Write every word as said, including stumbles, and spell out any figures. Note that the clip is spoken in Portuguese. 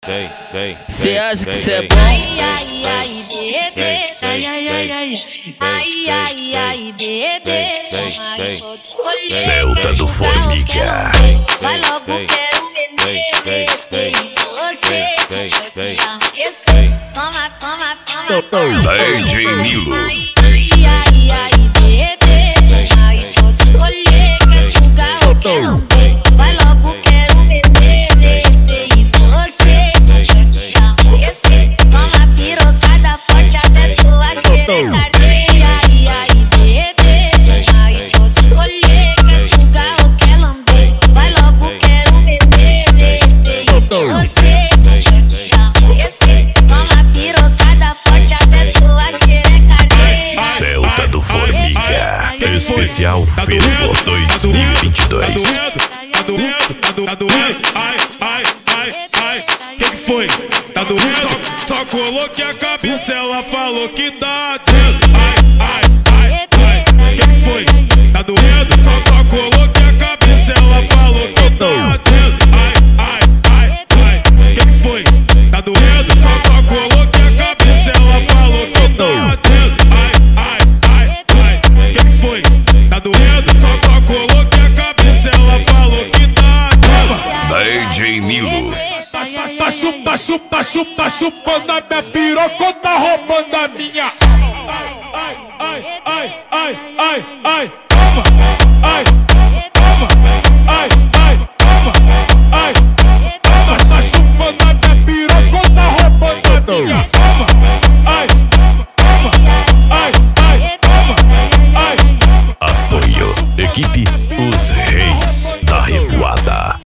vem, vem. Cê acha que cê é bom? Ai, ai, ai, bebê. Ai, ai, ai, ai. Ai, ai, ai, bebê. Ai, vou te escolher. Celta do Formiga. Vai logo, quero beber. Você vai te aquecer. Toma, toma, toma. D J Nilo. Ai, ai, ai, bebê. Ai, vou te escolher. Quer sugar ou quer lamber? Vai logo, quero beber. E você vai te aquecer. Toma pirocada forte até sua xereca. Ai, ai, ai, bebê. Ai, vou te escolher. Quer sugar ou quer lamber? Vai logo, quero beber. E você vai te aquecer. Toma pirocada forte até sua xereca. Celta do Formiga. Especial Fervo dois mil e vinte e dois. Tá doendo, tá doendo, tá doendo, ai, ai, ai, ai. Que que foi? Tá doendo? Só coloquei a cabeça, ela falou que tá doendo. Ai, ai, ai, ai. Que que foi? Tá doendo? Só, só coloquei a cabeça, ela falou que tá doendo. Ai, ai, ai, ai. Que que foi? Tá doendo? Só, só coloquei a cabeça, ela falou que tá doendo. Ai, ai, ai, ai. Que que foi? Tá doendo? Só, só coloquei a cabeça, ela falou que tá doendo. D J Nilo. Tá chupa, chupa, chupa, chupando a minha piroca, tá roubando a minha. Ai, ai, ai, ai, ai, ai, toma.